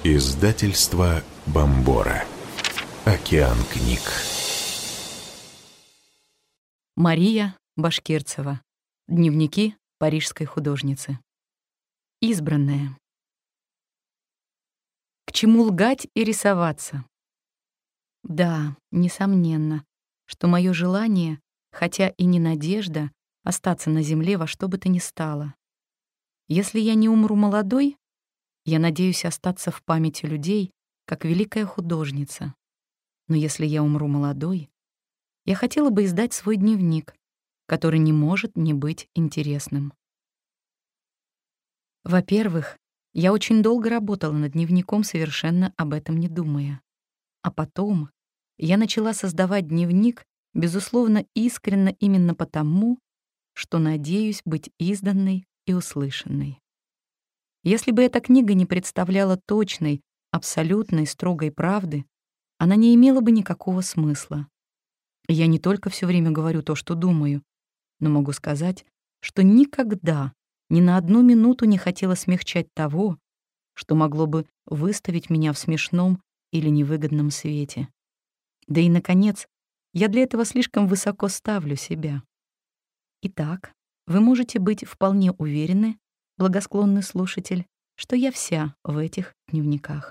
Издательство Бомбора. Океан книг. Мария Башкирцева. Дневники парижской художницы. Избранная. К чему лгать и рисоваться? Да, несомненно, что мое желание, хотя и не надежда, остаться на земле во что бы то ни стало. Если я не умру молодой, я надеюсь остаться в памяти людей, как великая художница. Но если я умру молодой, я хотела бы издать свой дневник, который не может не быть интересным. Во-первых, я очень долго работала над дневником, совершенно об этом не думая. А потом я начала создавать дневник, безусловно, искренне именно потому, что надеюсь быть изданной и услышанной. Если бы эта книга не представляла точной, абсолютной, строгой правды, она не имела бы никакого смысла. Я не только все время говорю то, что думаю, но могу сказать, что никогда, ни на одну минуту не хотела смягчать того, что могло бы выставить меня в смешном или невыгодном свете. Да и, наконец, я для этого слишком высоко ставлю себя. Итак, вы можете быть вполне уверены, благосклонный слушатель, что я вся в этих дневниках.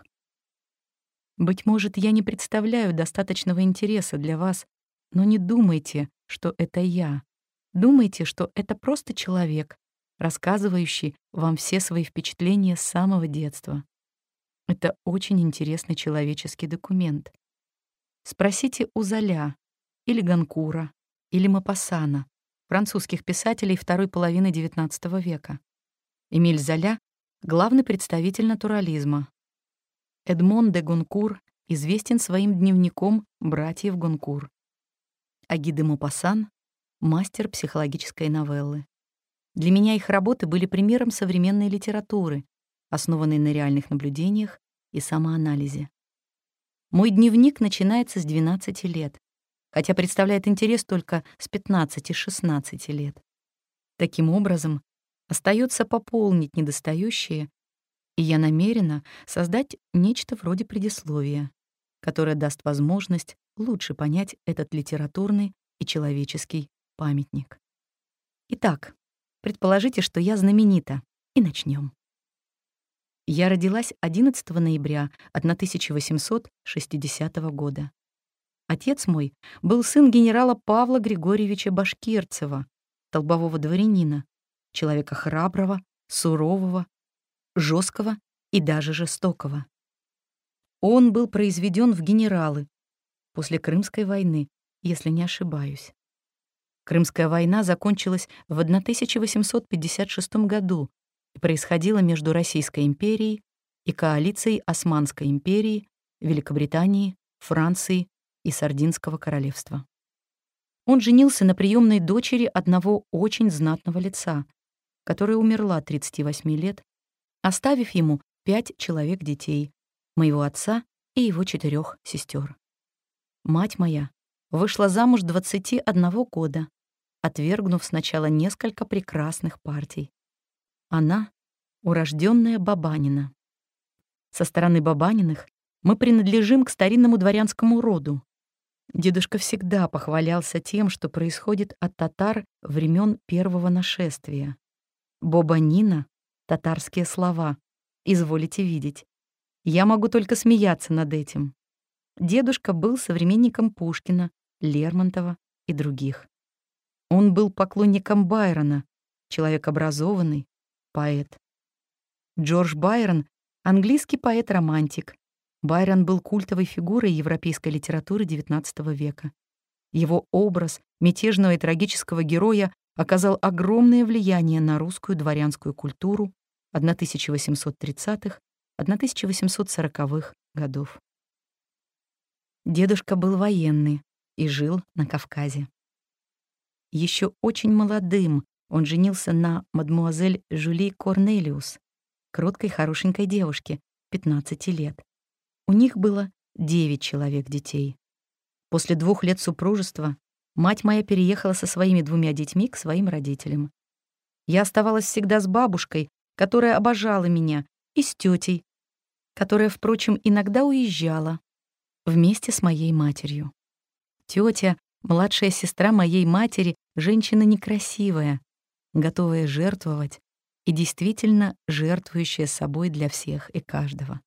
Быть может, я не представляю достаточного интереса для вас, но не думайте, что это я. Думайте, что это просто человек, рассказывающий вам все свои впечатления с самого детства. Это очень интересный человеческий документ. Спросите у Золя, или Гонкура, или Мопассана, французских писателей второй половины XIX века. Эмиль Золя — главный представитель натурализма. Эдмон де Гонкур известен своим дневником «Братьев Гонкур». А Ги де Мопассан — мастер психологической новеллы. Для меня их работы были примером современной литературы, основанной на реальных наблюдениях и самоанализе. Мой дневник начинается с 12 лет, хотя представляет интерес только с 15-16 лет. Таким образом, остается пополнить недостающее, и я намерена создать нечто вроде предисловия, которое даст возможность лучше понять этот литературный и человеческий памятник. Итак, предположите, что я знаменита, и начнем. Я родилась 11 ноября 1860 года. Отец мой был сын генерала Павла Григорьевича Башкирцева, столбового дворянина, человека храброго, сурового, жесткого и даже жестокого. Он был произведен в генералы после Крымской войны, если не ошибаюсь. Крымская война закончилась в 1856 году и происходила между Российской империей и коалицией Османской империи, Великобритании, Франции и Сардинского королевства. Он женился на приемной дочери одного очень знатного лица, которая умерла 38 лет, оставив ему 5 человек детей, моего отца и его 4 сестер. Мать моя вышла замуж 21 года, отвергнув сначала несколько прекрасных партий. Она — урожденная Бабанина. Со стороны Бабаниных мы принадлежим к старинному дворянскому роду. Дедушка всегда похвалялся тем, что происходит от татар времен первого нашествия. Бобанина — татарские слова, изволите видеть. Я могу только смеяться над этим. Дедушка был современником Пушкина, Лермонтова и других. Он был поклонником Байрона, человек образованный, поэт. Джордж Байрон — английский поэт-романтик. Байрон был культовой фигурой европейской литературы XIX века. Его образ мятежного и трагического героя оказал огромное влияние на русскую дворянскую культуру 1830-1840-х годов. Дедушка был военный и жил на Кавказе. Еще очень молодым он женился на мадмуазель Жюли Корнелиус, кроткой хорошенькой девушке, 15 лет. У них было 9 человек детей. После 2 лет супружества мать моя переехала со своими 2 детьми к своим родителям. Я оставалась всегда с бабушкой, которая обожала меня, и с тетей, которая, впрочем, иногда уезжала вместе с моей матерью. Тётя, младшая сестра моей матери, женщина некрасивая, готовая жертвовать и действительно жертвующая собой для всех и каждого.